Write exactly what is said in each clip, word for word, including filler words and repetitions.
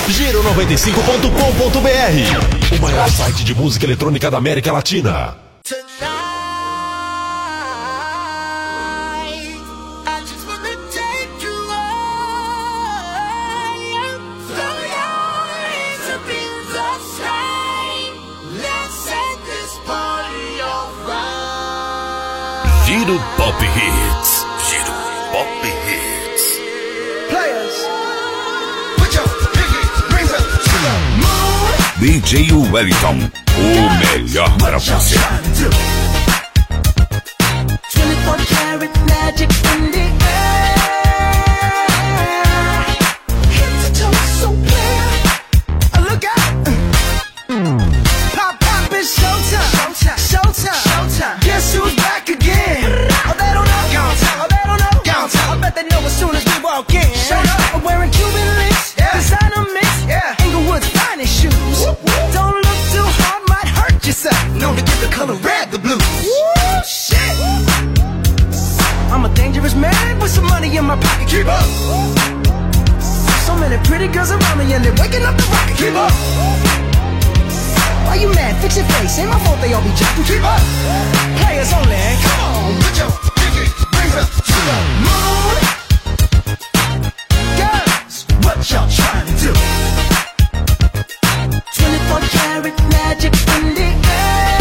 Giro noventa e cinco ponto com ponto br, o maior site de música eletrônica da América Latina. Giro Pop Hits. Giro Pop Hits. Players, put your pinky rings up to the moon. D J Wellington, o melhor pra você. twenty-four karat magic in the air. Head to toe so clear. Look out. Pop, pop, it's showtime. Showtime. Showtime. Showtime. Guess who's back again? Oh, they don't know. Oh, they don't know. I bet they know as soon as we walk in. I'm wearing Cuban links, yeah. Designer mix, yeah. Inglewood's finest shoes. Whoop, whoop. Don't look too hard, might hurt yourself. Known to give the color red the blues. Woo, shit. I'm a dangerous man with some money in my pocket. Keep up. So many pretty girls around me and they're waking up the rocket. Keep up. Why you mad? Fix your face. Ain't my fault they all be jacking. Keep up. Players only. Come on, put your pinky rings up to the moon. Girls, what y'all trying to do? twenty-four karat magic in the air.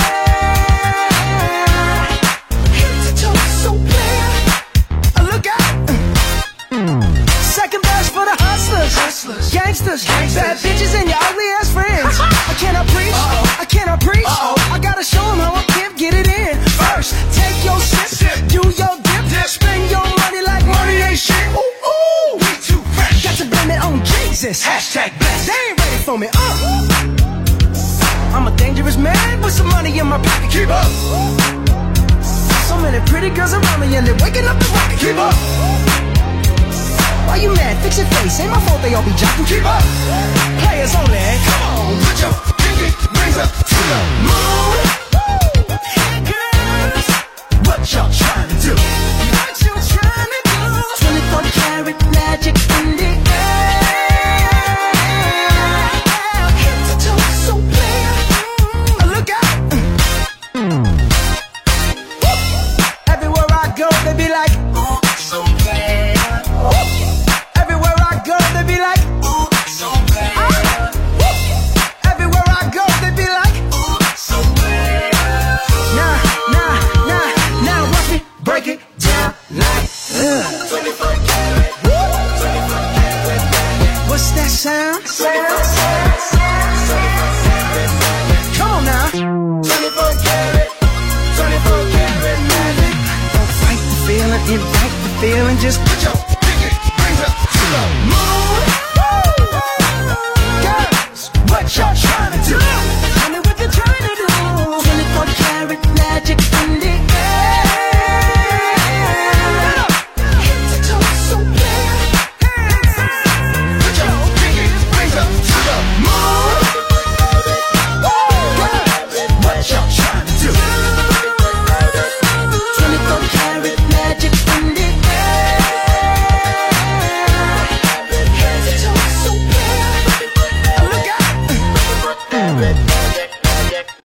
Head to toe so clear. Look out. Second best for the hustlers, hustlers. Gangsters, Gangsters, bad bitches and your ugly ass friends. I cannot preach, uh-oh. I cannot preach. Uh-oh. I gotta show them how I can get it in. First, take your sip, sip. Do your dip, dip, spend your money like money ain't shit. Ooh, ooh, we too fresh. Got to blame it on Jesus. Hashtag blessed. They ain't ready for me. Uh. I'm a dangerous man with some money in my pocket. Keep up. So many pretty girls around me and they're waking up the rocket. Keep up. Why you mad? Fix your face. Ain't my fault they all be jocking. Keep up. Players only. Come on, put your pinky rings up to the moon. Woo. Girls, what y'all trying to do? What you trying to do? twenty-four karat magic in the air. Head to toe so clear. Look out. Everywhere I go, they be like, ooh, so bad. Everywhere I go, they be like, ooh, so bad. Ah. Everywhere I go, they be like, ooh, so bad. Nah, nah, nah, now watch me break it down like uh. twenty-four karat, twenty-four karat. What's that sound? Sound, sound, sound. Come on now. twenty-four karat, twenty-four karat magic. Don't fight the feeling, invite the feeling, just put your